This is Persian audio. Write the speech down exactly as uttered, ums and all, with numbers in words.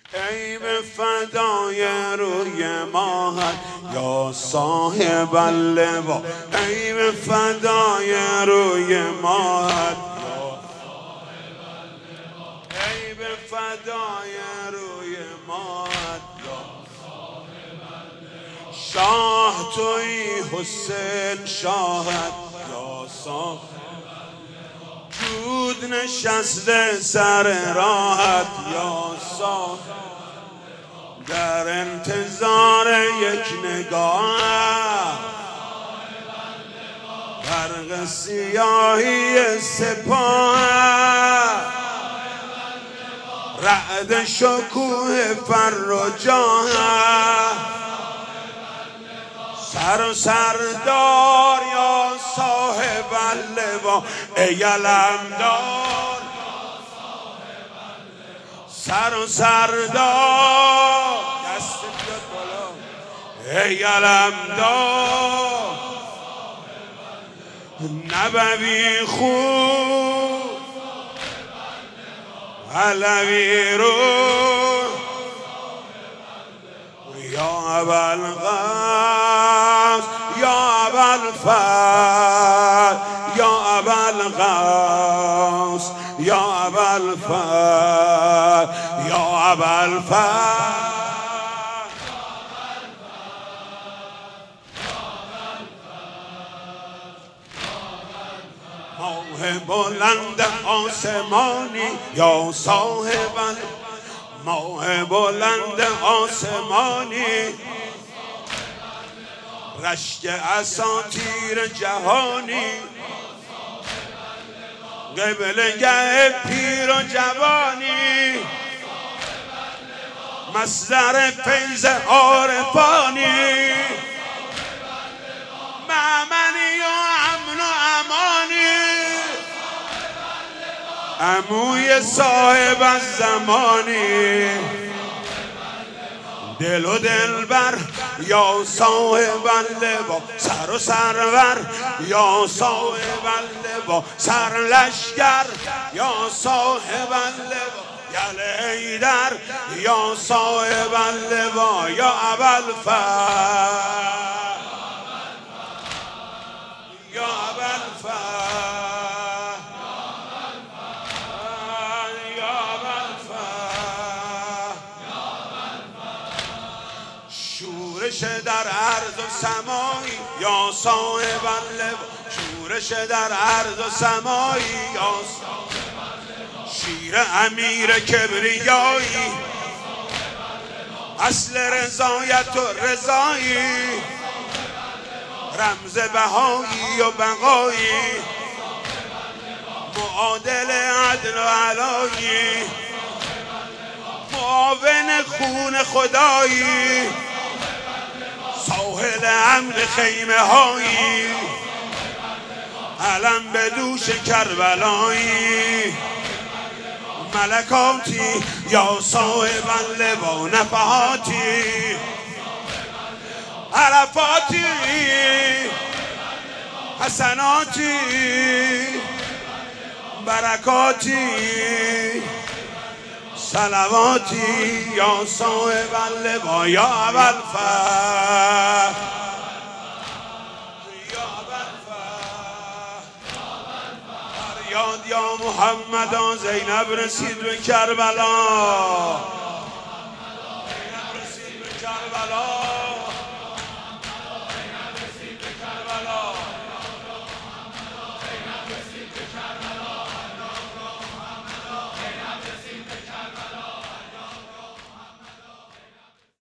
ای به فدای روی ماهت یا صاحب اللوا، ای به فدای روی ماهت یا صاحب اللوا، ای به فدای روی ماهت یا صاحب اللوا. شاه تویی حسین شاهت یا صاحب اللوا، جود نشسته سر راحت یا صاحب، در انتظار یک نگاه برق سیاهی سپاه، رعد شکوه فر و جاه، سر و سردار یا صاحب اللوا، ای علمدار سر و سردار، دست بیاد بالا ای علمدار، نبوی خون علوی رو یا ابوالقاسم یا ابوالفضل یا ابوالقاسم یا ابوالفضل یا ابوالفضل. ماه بلند آسمانی یا صاحب، ماه بلند آسمانی، رشک اساطیر جهانی، قبلگه پیر و جوانی، مصدر فیض عارفانی، مأمنی و امن و امانی، عموی صاحب الزمانی، دل و دلبر یا صاحب اللوا، سر و سرور یا صاحب اللوا، سر لشکر یا صاحب اللوا، یل حیدر یا صاحب اللوا یا ابوالفضل یا ابوالفضل یا ابوالفضل. شورش در عرض و سمایی یا صاحب اللوا، شورش در عرض و سمایی یا صاحب اللوا، شیر امیر کبریایی، اصل رضایت و رضایی، رمز بهایی و بقایی، معادل عدل و علایی، معاون خون خدایی، ساحل امن خیمه هایی، علم به دوش کربلایی، ملکاتی یا صاحب اللوا، نفحاتی عرفاتی حسناتی برکاتی صلواتی یا صاحب اللوا یا ابوالفضل یا ابوالفضل. فریاد یا محمد زینب رسید به کربلا.